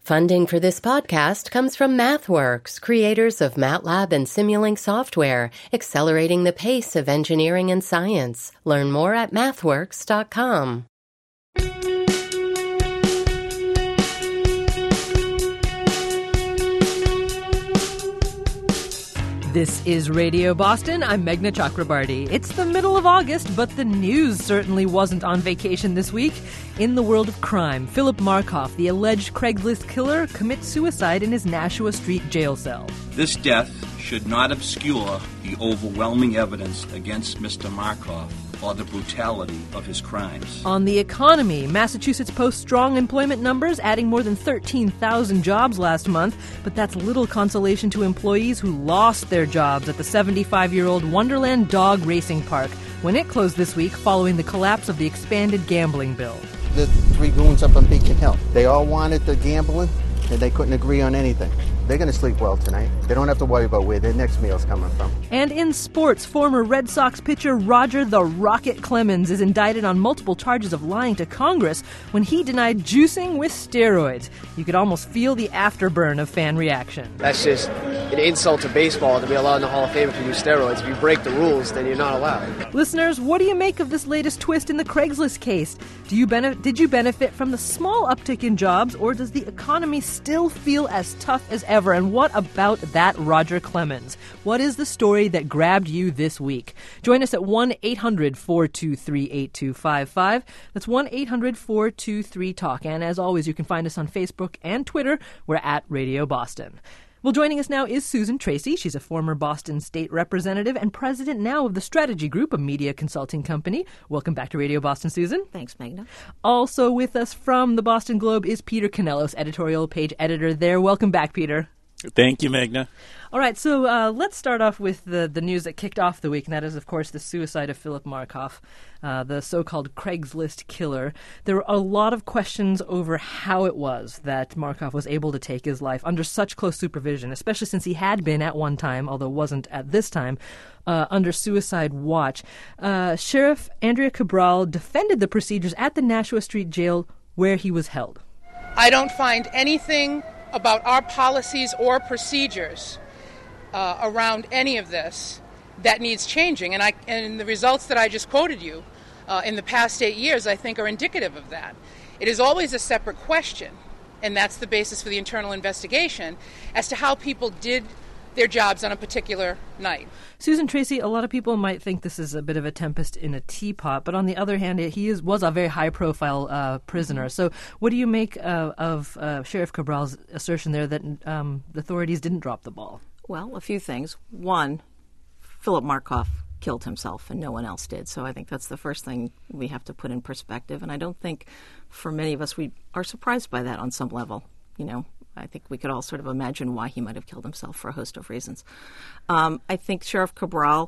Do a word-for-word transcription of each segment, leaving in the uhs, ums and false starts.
Funding for this podcast comes from MathWorks, creators of MATLAB and Simulink software, accelerating the pace of engineering and science. Learn more at mathworks dot com. This is Radio Boston. I'm Meghna Chakrabarty. It's the middle of August, but the news certainly wasn't on vacation this week. In the world of crime, Philip Markoff, the alleged Craigslist killer, commits suicide in his Nashua Street jail cell. This death should not obscure the overwhelming evidence against Mister Markoff or the brutality of his crimes. On the economy, Massachusetts posts strong employment numbers, adding more than thirteen thousand jobs last month, but that's little consolation to employees who lost their jobs at the seventy-five-year-old Wonderland Dog Racing Park when it closed this week following the collapse of the expanded gambling bill. The three goons up on Beacon Hill, they all wanted the gambling, and they couldn't agree on anything. They're going to sleep well tonight. They don't have to worry about where their next meal's coming from. And in sports, former Red Sox pitcher Roger the Rocket Clemens is indicted on multiple charges of lying to Congress when he denied juicing with steroids. You could almost feel the afterburn of fan reaction. That's just an insult to baseball to be allowed in the Hall of Fame if you use steroids. If you break the rules, then you're not allowed. Listeners, what do you make of this latest twist in the Craigslist case? Do you benef- did you benefit from the small uptick in jobs, or does the economy still feel as tough as ever? And what about that Roger Clemens? What is the story that grabbed you this week? Join us at one eight hundred four two three eight two five five. That's one eight hundred four two three talk. And as always, you can find us on Facebook and Twitter. We're at Radio Boston. Well, joining us now is Susan Tracy. She's a former Boston state representative and president now of the Strategy Group, a media consulting company. Welcome back to Radio Boston, Susan. Thanks, Meghna. Also with us from the Boston Globe is Peter Canellos, editorial page editor there. Welcome back, Peter. Thank you, Meghna. All right, so uh, let's start off with the, the news that kicked off the week, and that is, of course, the suicide of Philip Markoff, uh, the so-called Craigslist killer. There were a lot of questions over how it was that Markoff was able to take his life under such close supervision, especially since he had been at one time, although wasn't at this time, uh, under suicide watch. Uh, Sheriff Andrea Cabral defended the procedures at the Nashua Street Jail where he was held. I don't find anything about our policies or procedures uh, around any of this that needs changing. And, I, and the results that I just quoted you uh, in the past eight years, I think, are indicative of that. It is always a separate question, and that's the basis for the internal investigation, as to how people did their jobs on a particular night. Susan Tracy, a lot of people might think this is a bit of a tempest in a teapot, but on the other hand, he is, was a very high-profile uh, prisoner. So what do you make uh, of uh, Sheriff Cabral's assertion there that um, the authorities didn't drop the ball? Well, a few things. One, Philip Markoff killed himself and no one else did. So I think that's the first thing we have to put in perspective. And I don't think for many of us we are surprised by that on some level, you know. I think we could all sort of imagine why he might have killed himself for a host of reasons. Um, I think Sheriff Cabral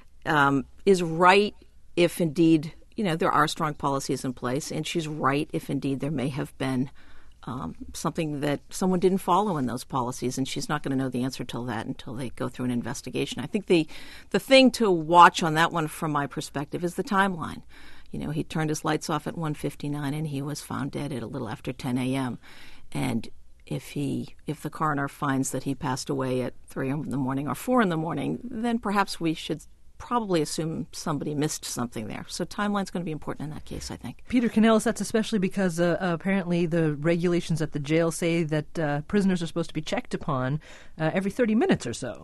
um, is right if indeed, you know, there are strong policies in place, and she's right if indeed there may have been um, something that someone didn't follow in those policies, and she's not going to know the answer to that until they go through an investigation. I think the the thing to watch on that one from my perspective is the timeline. You know, he turned his lights off at one fifty-nine, and he was found dead at a little after ten a.m., and If he, if the coroner finds that he passed away at three in the morning or four in the morning, then perhaps we should probably assume somebody missed something there. So timeline's going to be important in that case, I think. Peter Canellis, that's especially because uh, apparently the regulations at the jail say that uh, prisoners are supposed to be checked upon uh, every thirty minutes or so.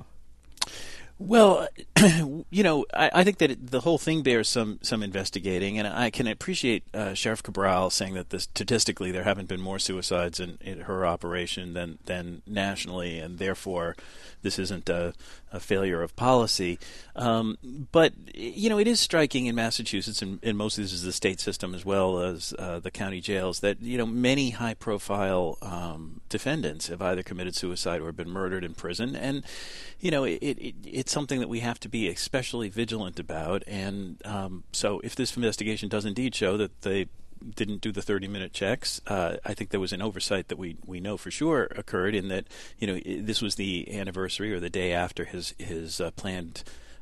Well, you know, I, I think that it, the whole thing bears some, some investigating, and I can appreciate uh, Sheriff Cabral saying that this, statistically there haven't been more suicides in, in her operation than, than nationally, and therefore this isn't a, a failure of policy. Um, but, you know, it is striking in Massachusetts, and, and most of this is the state system as well as uh, the county jails, that, you know, many high-profile um, defendants have either committed suicide or been murdered in prison, and, you know, it, it, it's something that we have to be especially vigilant about. And um, so if this investigation does indeed show that they didn't do the thirty-minute checks, uh, I think there was an oversight that we, we know for sure occurred in that, you know, this was the anniversary or the day after his, his uh, planned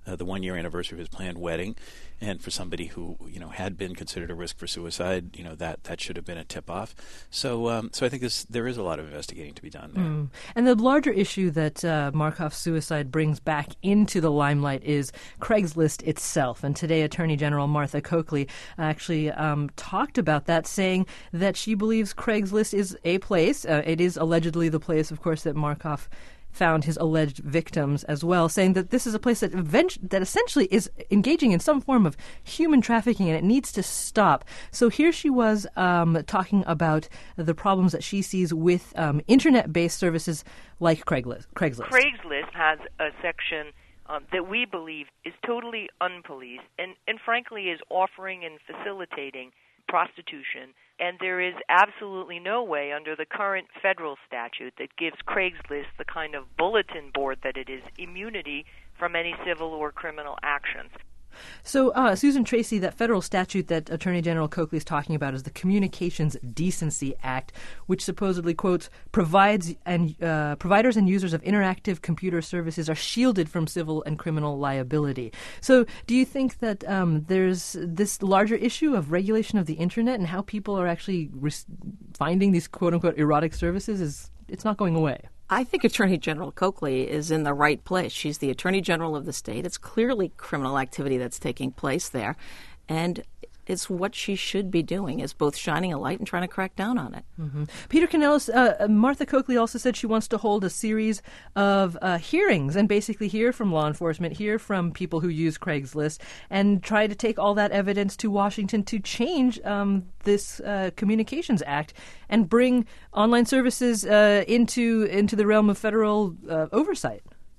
uh, the one-year anniversary of his planned wedding. And for somebody who, you know, had been considered a risk for suicide, you know, that, that should have been a tip-off. So um, so I think this, there is a lot of investigating to be done there. Mm. And the larger issue that uh, Markoff's suicide brings back into the limelight is Craigslist itself. And today, Attorney General Martha Coakley actually um, talked about that, saying that she believes Craigslist is a place. Uh, it is allegedly the place, of course, that Markoff found his alleged victims as well, saying that this is a place that event- that essentially is engaging in some form of human trafficking and it needs to stop. So here she was um, talking about the problems that she sees with um, internet-based services like Craigslist. Craigslist, Craigslist has a section um, that we believe is totally unpoliced and, and frankly is offering and facilitating prostitution, and there is absolutely no way under the current federal statute that gives Craigslist the kind of bulletin board that it is immunity from any civil or criminal actions. So, uh, Susan Tracy, that federal statute that Attorney General Coakley is talking about is the Communications Decency Act, which supposedly, quotes, provides and uh, providers and users of interactive computer services are shielded from civil and criminal liability. So, do you think that um, there's this larger issue of regulation of the internet and how people are actually re- finding these quote-unquote erotic services is it's not going away? I think Attorney General Coakley is in the right place. She's the Attorney General of the state. It's clearly criminal activity that's taking place there. And it's what she should be doing, is both shining a light and trying to crack down on it. Mm-hmm. Peter Canellis, uh, Martha Coakley also said she wants to hold a series of uh, hearings and basically hear from law enforcement, hear from people who use Craigslist, and try to take all that evidence to Washington to change um, this uh, Communications Act and bring online services uh, into into the realm of federal uh, oversight.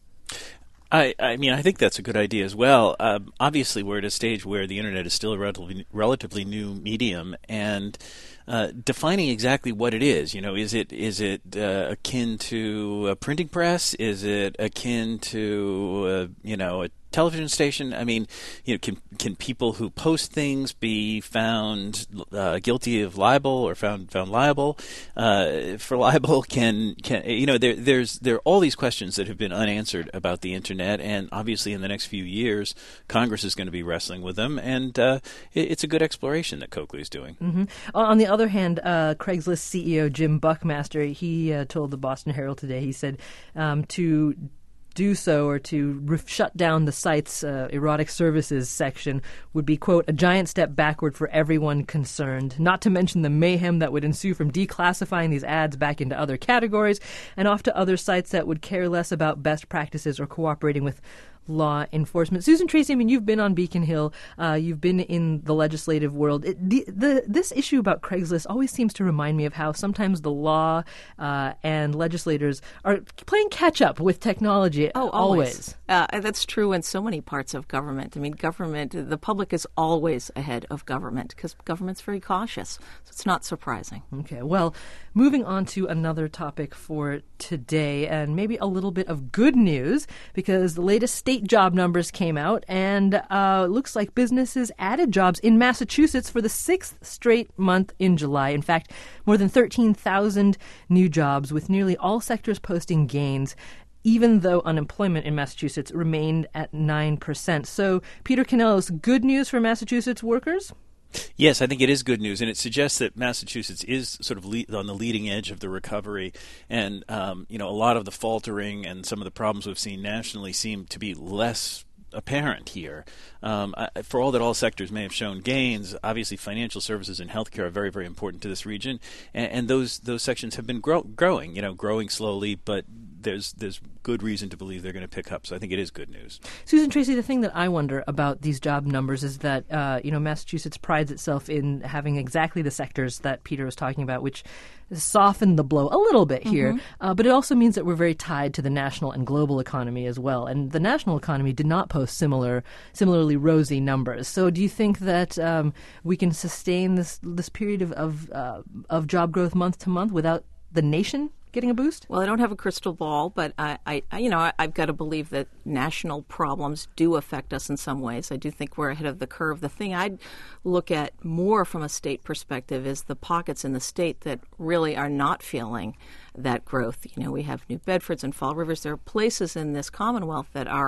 I, I mean, I think that's a good idea as well. Um, obviously, we're at a stage where the internet is still a relatively, relatively new medium, and uh, defining exactly what it is. You know, is it is it uh, akin to a printing press? Is it akin to uh, you know a television station? I mean, you know, can can people who post things be found uh, guilty of libel or found found liable uh, for libel? Can can you know there there's there are all these questions that have been unanswered about the internet, and obviously in the next few years, Congress is going to be wrestling with them, and uh, it, it's a good exploration that Coakley is doing. Mm-hmm. On the other hand, uh, Craigslist C E O Jim Buckmaster, he uh, told the Boston Herald today, he said um, to do so or to re- shut down the site's uh, erotic services section would be, quote, a giant step backward for everyone concerned, not to mention the mayhem that would ensue from declassifying these ads back into other categories and off to other sites that would care less about best practices or cooperating with law enforcement. Susan Tracy, I mean, you've been on Beacon Hill. Uh, you've been in the legislative world. It, the, the this issue about Craigslist always seems to remind me of how sometimes the law uh, and legislators are playing catch-up with technology. Oh, always. always. Uh, that's true in so many parts of government. I mean, government, the public is always ahead of government because government's very cautious. So it's not surprising. Okay, well, moving on to another topic for today, and maybe a little bit of good news, because the latest state job numbers came out, and uh, looks like businesses added jobs in Massachusetts for the sixth straight month in July. In fact, more than thirteen thousand new jobs, with nearly all sectors posting gains, even though unemployment in Massachusetts remained at nine percent. So, Peter Canellis, good news for Massachusetts workers? Yes, I think it is good news, and it suggests that Massachusetts is sort of le- on the leading edge of the recovery, and um, you know, a lot of the faltering and some of the problems we've seen nationally seem to be less apparent here. Um, I, for all that all sectors may have shown gains, obviously financial services and healthcare are very, very important to this region, and, and those those sections have been grow- growing, you know, growing slowly, but there's there's good reason to believe they're going to pick up. So I think it is good news. Susan Tracy, the thing that I wonder about these job numbers is that uh, you know Massachusetts prides itself in having exactly the sectors that Peter was talking about, which soften the blow a little bit here. Mm-hmm. Uh, but it also means that we're very tied to the national and global economy as well. And the national economy did not post similar, similarly rosy numbers. So do you think that um, we can sustain this this period of of, uh, of job growth month to month without the nation getting a boost? Well, I don't have a crystal ball, but I, I you know, I, I've got to believe that national problems do affect us in some ways. I do think we're ahead of the curve. The thing I'd look at more from a state perspective is the pockets in the state that really are not feeling that growth. You know, we have New Bedfords and Fall Rivers. There are places in this Commonwealth that are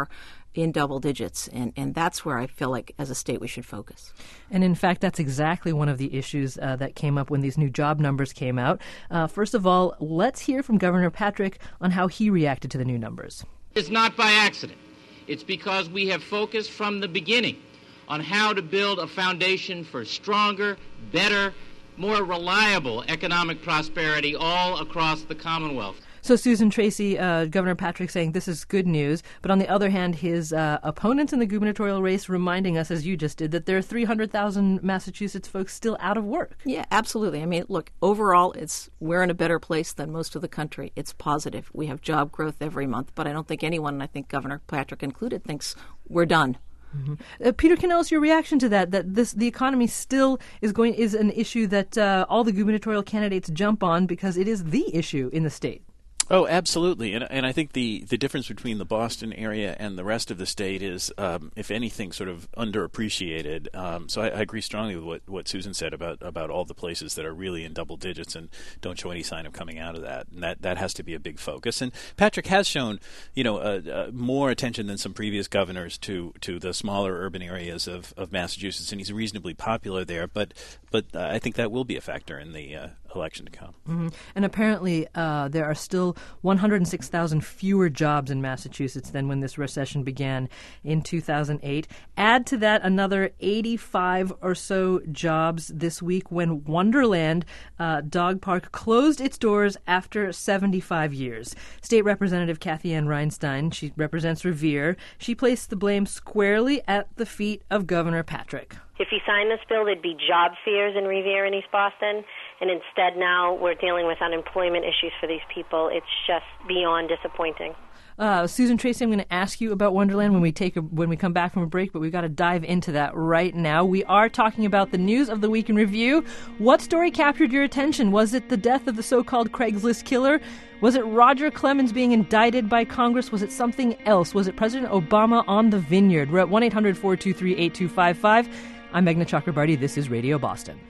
in double digits, and, and that's where I feel like as a state we should focus. And in fact, that's exactly one of the issues uh, that came up when these new job numbers came out. Uh, first of all, let's hear from Governor Patrick on how he reacted to the new numbers. It's not by accident. It's because we have focused from the beginning on how to build a foundation for stronger, better, more reliable economic prosperity all across the Commonwealth. So, Susan Tracy, uh, Governor Patrick saying this is good news, but on the other hand, his uh, opponents in the gubernatorial race reminding us, as you just did, that there are three hundred thousand Massachusetts folks still out of work. Yeah, absolutely. I mean, look, overall, it's we're in a better place than most of the country. It's positive. We have job growth every month, but I don't think anyone, and I think Governor Patrick included, thinks we're done. Mm-hmm. Uh, Peter Canellis, your reaction to that, that this the economy still is going is an issue that uh, all the gubernatorial candidates jump on because it is the issue in the state. Oh, absolutely. And and I think the, the difference between the Boston area and the rest of the state is, um, if anything, sort of underappreciated. Um, so I, I agree strongly with what, what Susan said about, about all the places that are really in double digits and don't show any sign of coming out of that. And that, that has to be a big focus. And Patrick has shown, you know, uh, uh, more attention than some previous governors to, to the smaller urban areas of, of Massachusetts, and he's reasonably popular there. But but uh, I think that will be a factor in the uh, election to come. Mm-hmm. And apparently uh, there are still one hundred six thousand fewer jobs in Massachusetts than when this recession began in two thousand eight. Add to that another eighty-five or so jobs this week when Wonderland uh, Dog Park closed its doors after seventy-five years. State Representative Kathy Ann Reinstein, she represents Revere, she placed the blame squarely at the feet of Governor Patrick. If he signed this bill, there'd be job fears in Revere and East Boston, and instead now we're dealing with unemployment issues for these people. It's just beyond disappointing. Uh, Susan Tracy, I'm going to ask you about Wonderland when we take a, when we come back from a break, but we've got to dive into that right now. We are talking about the news of the week in review. What story captured your attention? Was it the death of the so-called Craigslist killer? Was it Roger Clemens being indicted by Congress? Was it something else? Was it President Obama on the vineyard? We're at one eight hundred four two three eight two five five. I'm Meghna Chakrabarty. This is Radio Boston.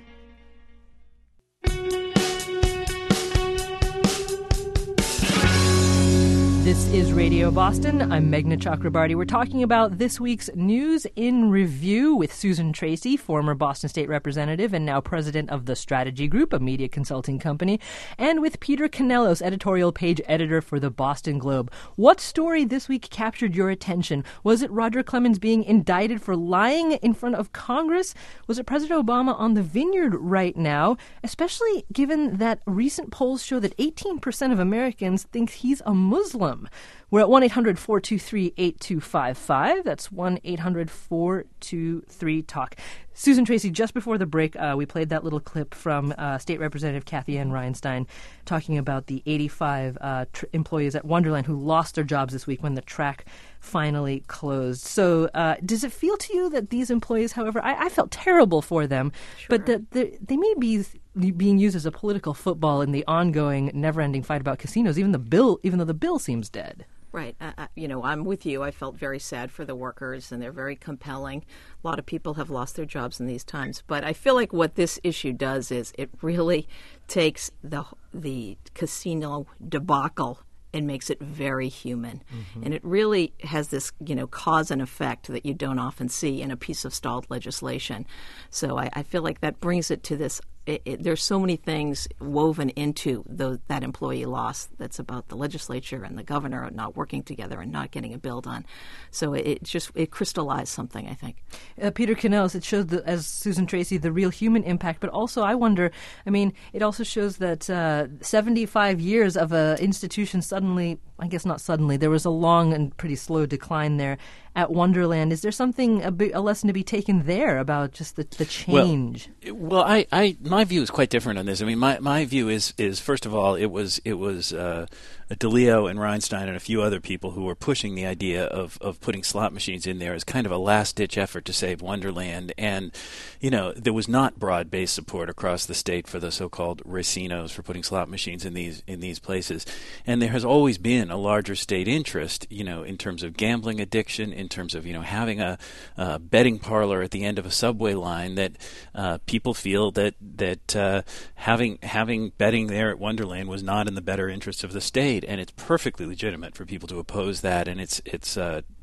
This is Radio Boston. I'm Meghna Chakrabarty. We're talking about this week's News in Review with Susan Tracy, former Boston State Representative and now president of The Strategy Group, a media consulting company, and with Peter Canellis, editorial page editor for the Boston Globe. What story this week captured your attention? Was it Roger Clemens being indicted for lying in front of Congress? Was it President Obama on the vineyard right now? Especially given that recent polls show that eighteen percent of Americans think he's a Muslim. We're at one eight hundred four two three eight two five five. That's one eight hundred four two three talk. Susan Tracy, just before the break, uh, we played that little clip from uh, State Representative Kathy Ann Reinstein talking about the eighty-five uh, tr- employees at Wonderland who lost their jobs this week when the track finally closed. So uh, does it feel to you that these employees, however, I, I felt terrible for them, sure. but that the, they may be being used as a political football in the ongoing, never-ending fight about casinos, even the bill, even though the bill seems dead? Right. Uh, uh, you know, I'm with you. I felt very sad for the workers, and they're very compelling. A lot of people have lost their jobs in these times. But I feel like what this issue does is it really takes the the casino debacle and makes it very human. Mm-hmm. And it really has this, you know, cause and effect that you don't often see in a piece of stalled legislation. So I, I feel like that brings it to this. It, it, there's so many things woven into the, that employee loss that's about the legislature and the governor not working together and not getting a bill done. So it, it just it crystallized something, I think. Uh, Peter Canellis, it shows, the, as Susan Tracy, the real human impact. But also, I wonder, I mean, it also shows that uh, seventy-five years of an institution suddenly, I guess not suddenly, there was a long and pretty slow decline there at Wonderland. Is there something, a, big, a lesson to be taken there about just the, the change? Well, well I, I, my view is quite different on this. I mean, my, my view is, is first of all, it was it was uh, DeLeo and Reinstein and a few other people who were pushing the idea of, of putting slot machines in there as kind of a last-ditch effort to save Wonderland. And, you know, there was not broad-based support across the state for the so-called racinos, for putting slot machines in these in these places. And there has always been a larger state interest, you know, in terms of gambling addiction, in terms of, you know, having a, a betting parlor at the end of a subway line, that uh, people feel that that uh, having having betting there at Wonderland was not in the better interest of the state, and it's perfectly legitimate for people to oppose that, and it's it's uh,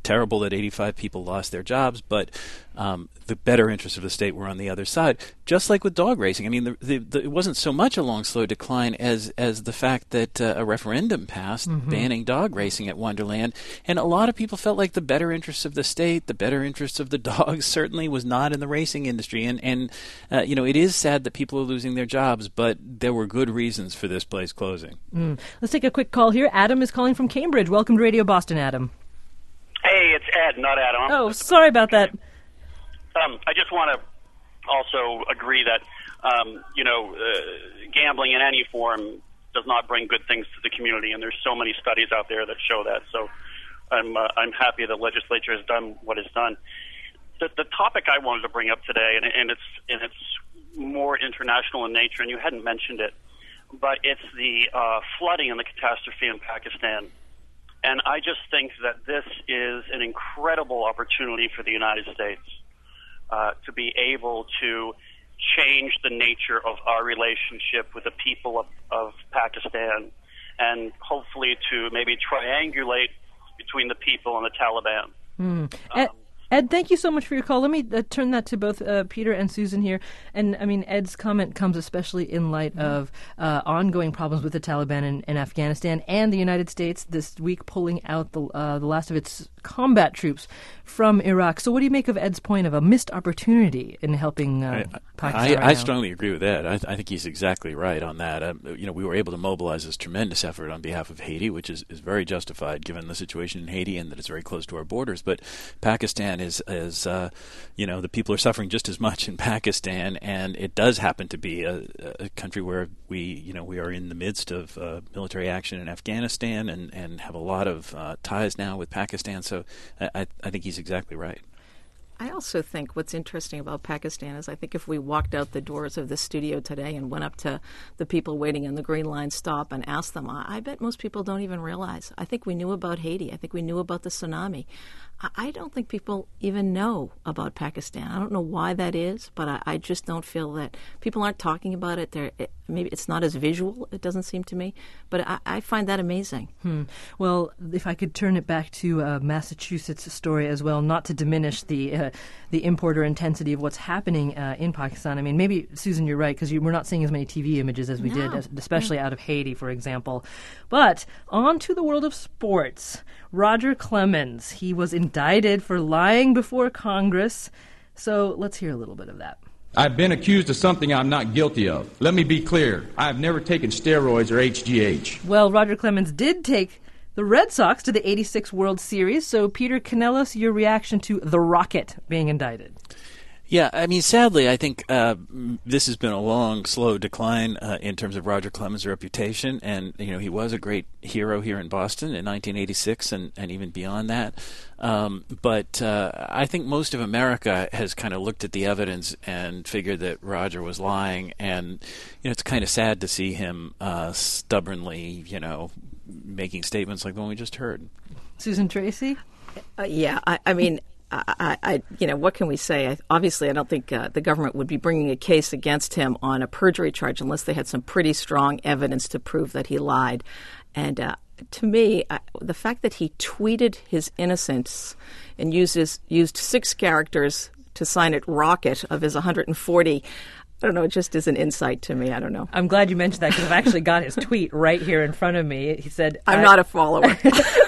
terrible that eighty-five people lost their jobs, but um, the better interests of the state were on the other side. Just like with dog racing. I mean, the, the, the, it wasn't so much a long, slow decline as as the fact that uh, a referendum passed mm-hmm. banning dog racing at Wonderland, and a lot of people felt like the better interests of the state, the better interests of the dogs, certainly was not in the racing industry. And and uh, you know, it is sad that people are losing their jobs, but there were good reasons for this place closing. Mm. Let's take a quick call here. Adam is calling from Cambridge. Welcome to Radio Boston, Adam. Hey, it's Ed, not Adam. Oh, sorry about that. Um, I just want to also agree that, um, you know, uh, gambling in any form does not bring good things to the community, and there's so many studies out there that show that. So I'm uh, I'm happy the legislature has done what it's done. The, the topic I wanted to bring up today, and, and it's and it's more international in nature, and you hadn't mentioned it, but it's the uh, flooding and the catastrophe in Pakistan. And I just think that this is an incredible opportunity for the United States uh, to be able to change the nature of our relationship with the people of, of Pakistan, and hopefully to maybe triangulate between the people and the Taliban. Mm. Um, Ed, thank you so much for your call. Let me uh, turn that to both uh, Peter and Susan here. And, I mean, Ed's comment comes especially in light mm-hmm. of uh, ongoing problems with the Taliban in, in Afghanistan and the United States this week pulling out the, uh, the last of its combat troops from Iraq. So what do you make of Ed's point of a missed opportunity in helping uh, I, Pakistan I, right I now? strongly agree with Ed. I, th- I think he's exactly right on that. Um, you know, we were able to mobilize this tremendous effort on behalf of Haiti, which is, is very justified given the situation in Haiti and that it's very close to our borders. But Pakistan is, is uh, you know, the people are suffering just as much in Pakistan, and it does happen to be a, a country where we, you know, we are in the midst of uh, military action in Afghanistan and, and have a lot of uh, ties now with Pakistan. So I, I think he's exactly right. I also think what's interesting about Pakistan is I think if we walked out the doors of the studio today and went up to the people waiting in the Green Line stop and asked them, I, I bet most people don't even realize. I think we knew about Haiti. I think we knew about the tsunami. I, I don't think people even know about Pakistan. I don't know why that is, but I, I just don't feel that people aren't talking about it. They're, it maybe it's not as visual, it doesn't seem to me, but I, I find that amazing. Hmm. Well, if I could turn it back to uh, Massachusetts' story as well, not to diminish the uh, the import or intensity of what's happening uh, in Pakistan. I mean, maybe, Susan, you're right, because you, we're not seeing as many T V images as we no. did, especially yeah. out of Haiti, for example. But on to the world of sports. Roger Clemens, he was indicted for lying before Congress. So let's hear a little bit of that. I've been accused of something I'm not guilty of. Let me be clear. I've never taken steroids or H G H. Well, Roger Clemens did take the Red Sox to the eighty-six World Series. So, Peter Canellos, your reaction to the Rocket being indicted? Yeah, I mean, sadly, I think uh, this has been a long, slow decline uh, in terms of Roger Clemens' reputation. And, you know, he was a great hero here in Boston in nineteen eighty-six and, and even beyond that. Um, but uh, I think most of America has kind of looked at the evidence and figured that Roger was lying. And, you know, it's kind of sad to see him uh, stubbornly, you know, making statements like the one we just heard. Susan Tracy? Uh, yeah, I, I mean... I, I, you know, what can we say? I, obviously, I don't think uh, the government would be bringing a case against him on a perjury charge unless they had some pretty strong evidence to prove that he lied. And uh, to me, I, the fact that he tweeted his innocence and used, his, used six characters to sign it Rocket of his one hundred forty, I don't know, it just is an insight to me. I don't know. I'm glad you mentioned that because I've actually got his tweet right here in front of me. He said, I'm not a follower.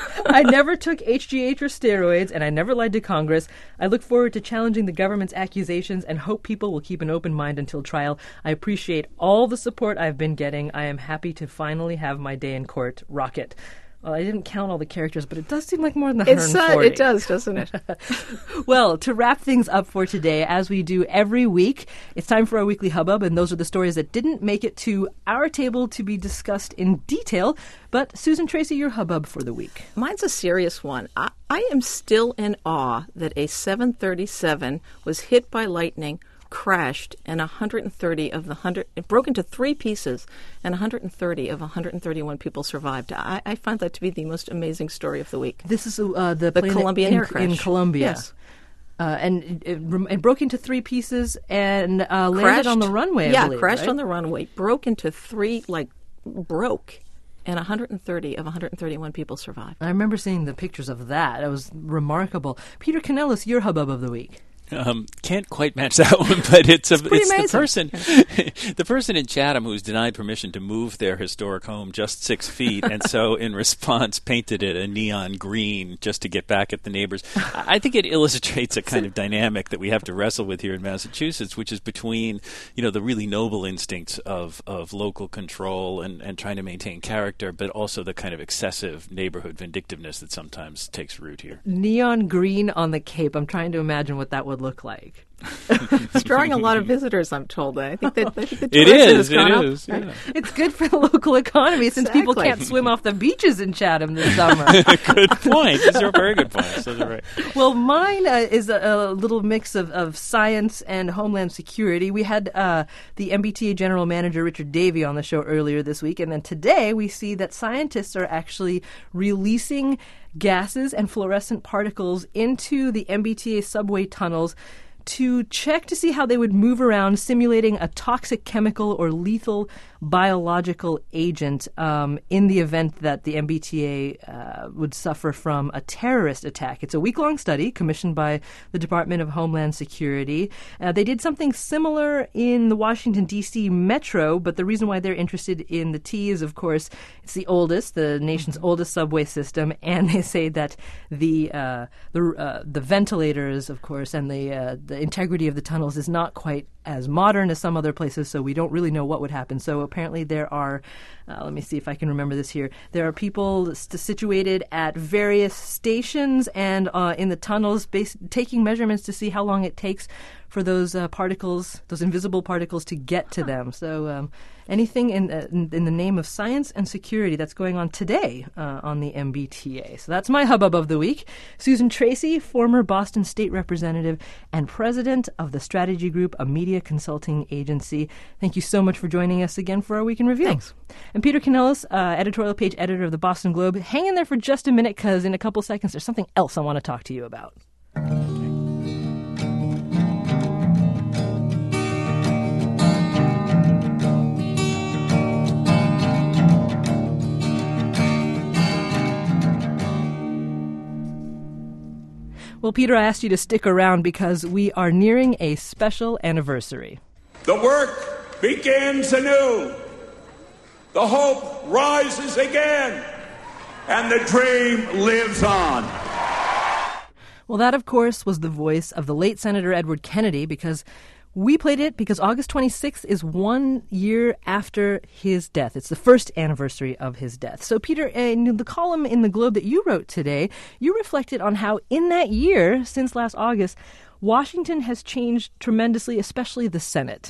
I never took H G H or steroids, and I never lied to Congress. I look forward to challenging the government's accusations and hope people will keep an open mind until trial. I appreciate all the support I've been getting. I am happy to finally have my day in court. Rocket. Well, I didn't count all the characters, but it does seem like more than one hundred forty. It's, uh, it does, doesn't it? Well, to wrap things up for today, as we do every week, it's time for our weekly hubbub, and those are the stories that didn't make it to our table to be discussed in detail. But, Susan Tracy, your hubbub for the week. Mine's a serious one. I, I am still in awe that a seven thirty-seven was hit by lightning, crashed, and one hundred thirty of the one hundred, it broke into three pieces, and one hundred thirty of one hundred thirty-one people survived. I, I find that to be the most amazing story of the week. This is uh, the, the plane Colombian in, air crash. in Colombia. Yes. Uh, and it, it, it broke into three pieces and uh, landed crashed, on the runway, I yeah, believe, crashed right? on the runway, broke into three, like, broke. And one hundred thirty of one hundred thirty-one people survived. I remember seeing the pictures of that. It was remarkable. Peter Canellis, your hubbub of the week. Um, can't quite match that one, but it's a, it's, it's amazing. the person, the person in Chatham who's denied permission to move their historic home just six feet, and so in response painted it a neon green just to get back at the neighbors. I think it illustrates a kind of dynamic that we have to wrestle with here in Massachusetts, which is between, you know, the really noble instincts of, of local control and, and trying to maintain character, but also the kind of excessive neighborhood vindictiveness that sometimes takes root here. Neon green on the Cape. I'm trying to imagine what that would look like. It's drawing a lot of visitors, I'm told. I think that, I think the it is. It is. Yeah. It's good for the local economy since Exactly. people can't swim off the beaches in Chatham this summer. Good point. These are very good points. Those are right. Well, mine uh, is a, a little mix of, of science and homeland security. We had uh, the M B T A General Manager Richard Davey on the show earlier this week, and then today we see that scientists are actually releasing gases and fluorescent particles into the M B T A subway tunnels to check to see how they would move around, simulating a toxic chemical or lethal biological agent um, in the event that the M B T A uh, would suffer from a terrorist attack. It's a week-long study commissioned by the Department of Homeland Security. Uh, they did something similar in the Washington, D C metro, but the reason why they're interested in the T is, of course, it's the oldest, the nation's oldest subway system, and they say that the uh, the, uh, the ventilators, of course, and the uh, the integrity of the tunnels is not quite as modern as some other places, so we don't really know what would happen. So apparently there are, uh, let me see if I can remember this here, there are people st- situated at various stations and uh, in the tunnels bas- taking measurements to see how long it takes for those uh, particles, those invisible particles, to get to them. So um, anything in, uh, in in the name of science and security that's going on today uh, on the M B T A. So that's my hubbub of the week. Susan Tracy, former Boston State Representative and President of the Strategy Group, a media consulting agency. Thank you so much for joining us again for our Week in Review. Thanks. And Peter Canellis, uh, editorial page editor of the Boston Globe. Hang in there for just a minute, because in a couple seconds there's something else I want to talk to you about. Well, Peter, I asked you to stick around because we are nearing a special anniversary. The work begins anew. The hope rises again. And the dream lives on. Well, that, of course, was the voice of the late Senator Edward Kennedy, because we played it because August twenty-sixth is one year after his death. It's the first anniversary of his death. So, Peter, in the column in the Globe that you wrote today, you reflected on how in that year, since last August, Washington has changed tremendously, especially the Senate.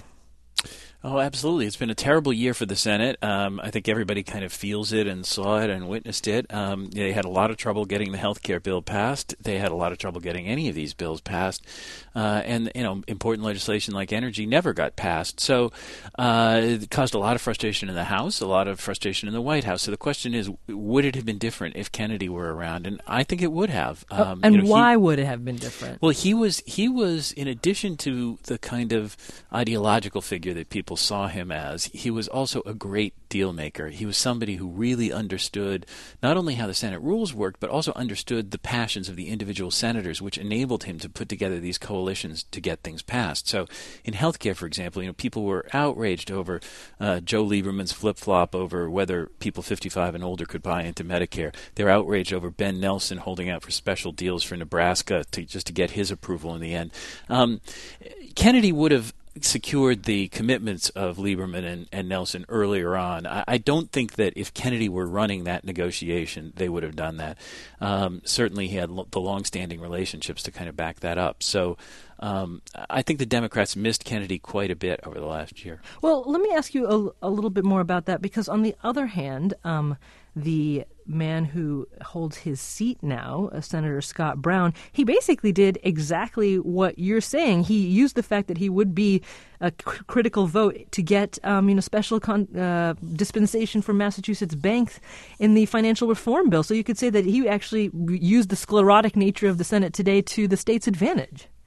Oh, absolutely. It's been a terrible year for the Senate. Um, I think everybody kind of feels it and saw it and witnessed it. Um, they had a lot of trouble getting the health care bill passed. They had a lot of trouble getting any of these bills passed. Uh, and, you know, important legislation like energy never got passed. So uh, it caused a lot of frustration in the House, a lot of frustration in the White House. So the question is, would it have been different if Kennedy were around? And I think it would have. Um, oh, and you know, why he, would it have been different? Well, he was, he was, in addition to the kind of ideological figure that people saw him as, he was also a great deal maker. He was somebody who really understood not only how the Senate rules worked, but also understood the passions of the individual senators, which enabled him to put together these coalitions to get things passed. So in healthcare, for example, you know, people were outraged over uh, Joe Lieberman's flip-flop over whether people fifty-five and older could buy into Medicare. They're outraged over Ben Nelson holding out for special deals for Nebraska to just to get his approval in the end. Um, Kennedy would have secured the commitments of Lieberman and, and Nelson earlier on. I, I don't think that if Kennedy were running that negotiation, they would have done that. Um, certainly he had lo- the long-standing relationships to kind of back that up. So um, I think the Democrats missed Kennedy quite a bit over the last year. Well, let me ask you a, a little bit more about that, because on the other hand, um, the man who holds his seat now, uh, Senator Scott Brown, he basically did exactly what you're saying. He used the fact that he would be a c- critical vote to get um, you know, special con- uh, dispensation for Massachusetts banks in the financial reform bill. So you could say that he actually used the sclerotic nature of the Senate today to the state's advantage.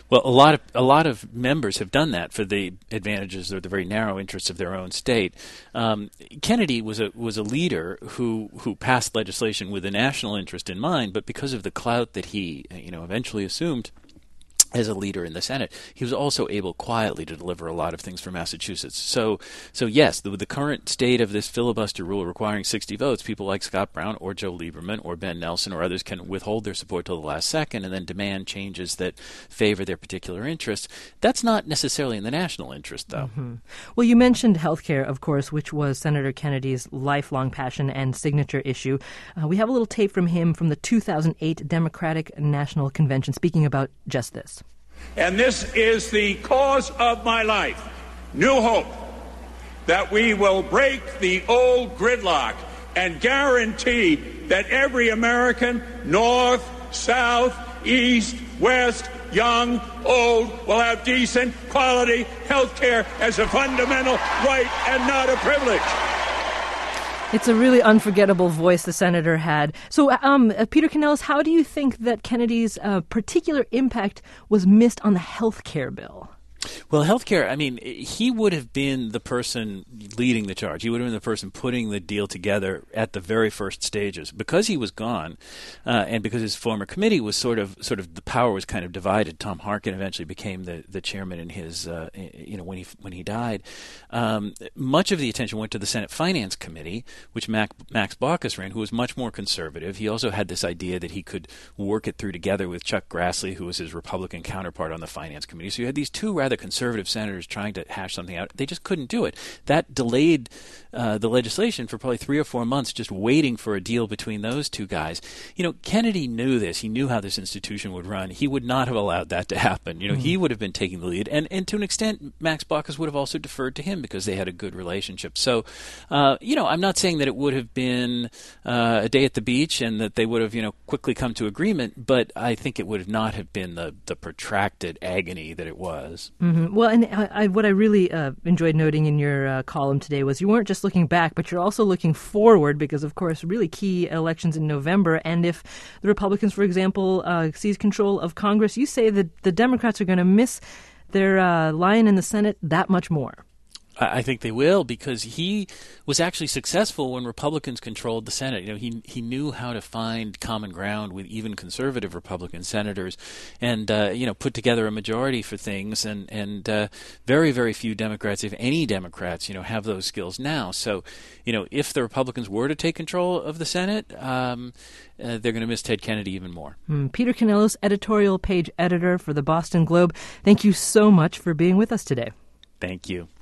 Well, a lot of a lot of members have done that for the advantages or the very narrow interests of their own state. Um, Kennedy was a was a leader who who passed legislation with a national interest in mind, but because of the clout that he you know eventually assumed as a leader in the Senate, he was also able quietly to deliver a lot of things for Massachusetts. So, so yes, the, the current state of this filibuster rule requiring sixty votes, people like Scott Brown or Joe Lieberman or Ben Nelson or others can withhold their support till the last second and then demand changes that favor their particular interests. That's not necessarily in the national interest, though. Mm-hmm. Well, you mentioned health care, of course, which was Senator Kennedy's lifelong passion and signature issue. Uh, we have a little tape from him from the two thousand eight Democratic National Convention speaking about just this. And this is the cause of my life, New Hope, that we will break the old gridlock and guarantee that every American, north, south, east, west, young, old, will have decent, quality health care as a fundamental right and not a privilege. It's a really unforgettable voice the senator had. So, um, uh, Peter Canellis, how do you think that Kennedy's uh, particular impact was missed on the health care bill? Well, healthcare, I mean, he would have been the person leading the charge. He would have been the person putting the deal together at the very first stages. Because he was gone, uh, and because his former committee was sort of, sort of the power was kind of divided. Tom Harkin eventually became the, the chairman in his, uh, you know, when he when he died. Um, much of the attention went to the Senate Finance Committee, which Mac, Max Baucus ran, who was much more conservative. He also had this idea that he could work it through together with Chuck Grassley, who was his Republican counterpart on the Finance Committee. So you had these two rather conservative senators trying to hash something out. They just couldn't do it. That delayed uh, the legislation for probably three or four months, just waiting for a deal between those two guys. You know, Kennedy knew this. He knew how this institution would run. He would not have allowed that to happen. You know, mm-hmm. he would have been taking the lead. And, and to an extent, Max Baucus would have also deferred to him because they had a good relationship. So, uh, you know, I'm not saying that it would have been uh, a day at the beach and that they would have, you know, quickly come to agreement, but I think it would have not have been the, the protracted agony that it was. Mm-hmm. Well, and I, I, what I really uh, enjoyed noting in your uh, column today was you weren't just looking back, but you're also looking forward because, of course, really key elections in November. And if the Republicans, for example, uh, seize control of Congress, you say that the Democrats are going to miss their uh, lion in the Senate that much more. I think they will, because he was actually successful when Republicans controlled the Senate. You know, he he knew how to find common ground with even conservative Republican senators, and uh, you know, put together a majority for things. And and uh, very very few Democrats, if any Democrats, you know, have those skills now. So, you know, if the Republicans were to take control of the Senate, um, uh, they're going to miss Ted Kennedy even more. Mm, Peter Canellis, editorial page editor for the Boston Globe. Thank you so much for being with us today. Thank you.